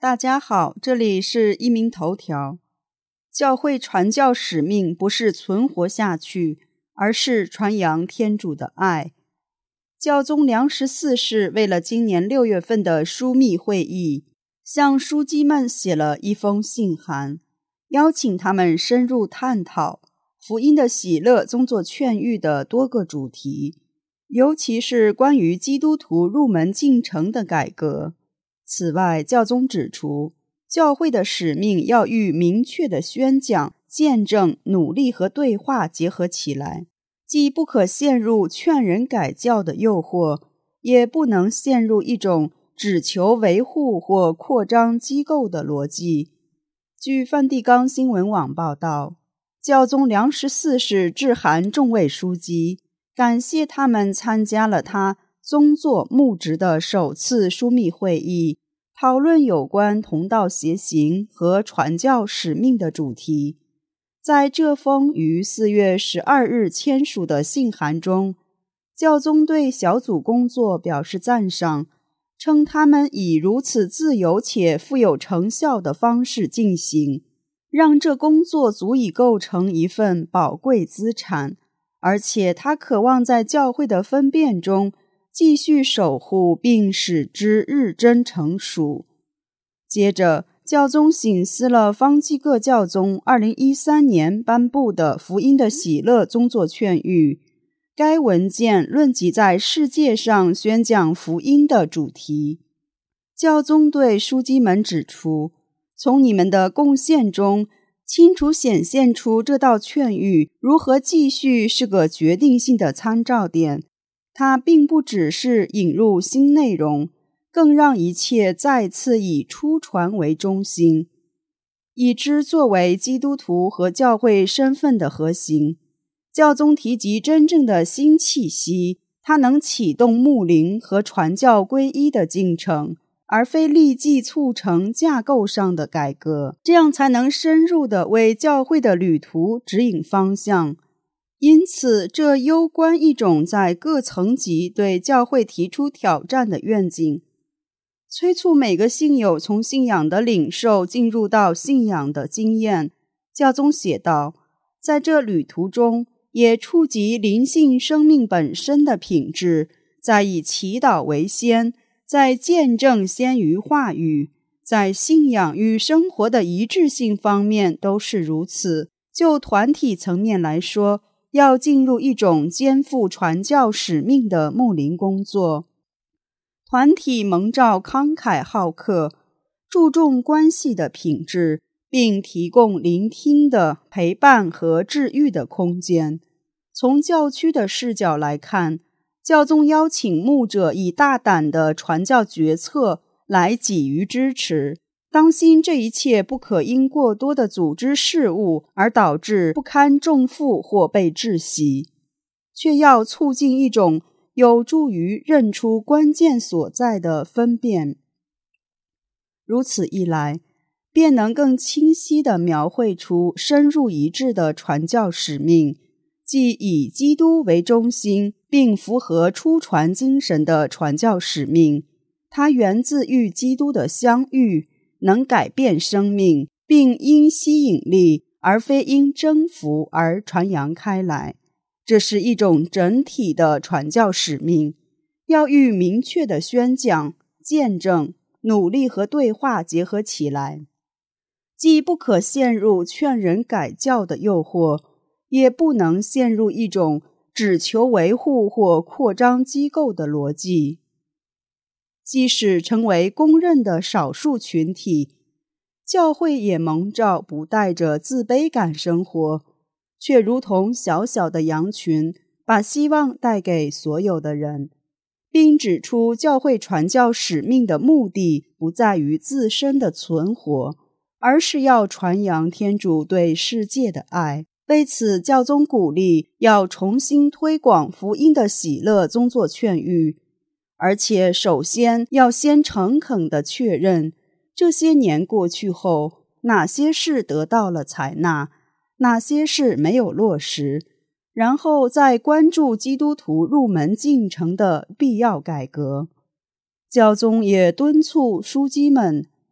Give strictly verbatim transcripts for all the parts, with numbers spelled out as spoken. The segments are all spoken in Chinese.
大家好，这里是一鸣头条。教会传教使命不是存活下去，而是传扬天主的爱。教宗良十四世为了今年六月份的枢密会议，向枢机们写了一封信函，邀请他们深入探讨福音的喜乐宗座劝谕的多个主题，尤其是关于基督徒入门进程的改革。此外，教宗指出，教会的使命要与明确的宣讲、见证、努力和对话结合起来，既不可陷入劝人改教的诱惑，也不能陷入一种只求维护或扩张机构的逻辑。据梵蒂冈新闻网报道，教宗良十四世致函众位枢机，感谢他们参加了他宗座牧职的首次枢密会议，讨论有关同道协行和传教使命的主题。在这封于四月十二日签署的信函中，教宗对小组工作表示赞赏，称他们以如此自由且富有成效的方式进行，让这工作足以构成一份宝贵资产，而且他渴望在教会的分辨中继续守护并使之日臻成熟。接着，教宗省思了方济各教宗二零一三年颁布的福音的喜乐宗座劝谕，该文件论及在世界上宣讲福音的主题。教宗对枢机们指出，从你们的贡献中清楚显现出这道劝谕如何继续是个决定性的参照点，它并不只是引入新内容，更让一切再次以初传为中心，以之作为基督徒和教会身份的核心。教宗提及真正的新气息，它能启动牧灵和传教归一的进程，而非立即促成架构上的改革，这样才能深入地为教会的旅途指引方向。因此，这攸关一种在各层级对教会提出挑战的愿景，催促每个信友从信仰的领受进入到信仰的经验。教宗写道，在这旅途中，也触及灵性生命本身的品质，在以祈祷为先，在见证先于话语，在信仰与生活的一致性方面都是如此。就团体层面来说，要进入一种肩负传教使命的牧灵工作。团体蒙召慷慨好客，注重关系的品质，并提供聆听的陪伴和治愈的空间。从教区的视角来看，教宗邀请牧者以大胆的传教决策来给予支持，当心这一切不可因过多的组织事务而导致不堪重负或被窒息，却要促进一种有助于认出关键所在的分辨。如此一来，便能更清晰地描绘出深入一致的传教使命，即以基督为中心并符合初传精神的传教使命。它源自与基督的相遇，能改变生命，并因吸引力而非因征服而传扬开来。这是一种整体的传教使命，要与明确的宣讲、见证、努力和对话结合起来，既不可陷入劝人改教的诱惑，也不能陷入一种只求维护或扩张机构的逻辑。即使成为公认的少数群体，教会也蒙召不带着自卑感生活，却如同小小的羊群，把希望带给所有的人，并指出教会传教使命的目的不在于自身的存活，而是要传扬天主对世界的爱。为此，教宗鼓励要重新推广福音的喜乐宗座劝谕，而且首先要先诚恳地确认，这些年过去后，哪些事得到了采纳，哪些事没有落实，然后再关注基督徒入门进程的必要改革。教宗也敦促枢机们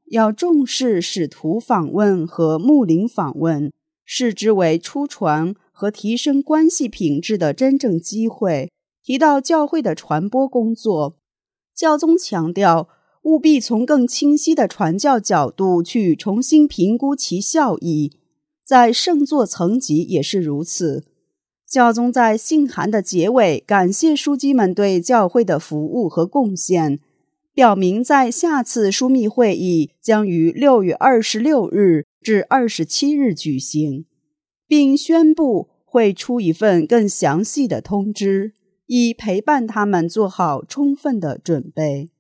要重视使徒访问和牧灵访问，视之为出传和提升关系品质的真正机会。提到教会的传播工作，教宗强调务必从更清晰的传教角度去重新评估其效益，在圣座层级也是如此。教宗在信函的结尾感谢枢机们对教会的服务和贡献，表明在下次枢密会议将于六月二十六日至二十七日举行，并宣布会出一份更详细的通知，以陪伴他们做好充分的准备。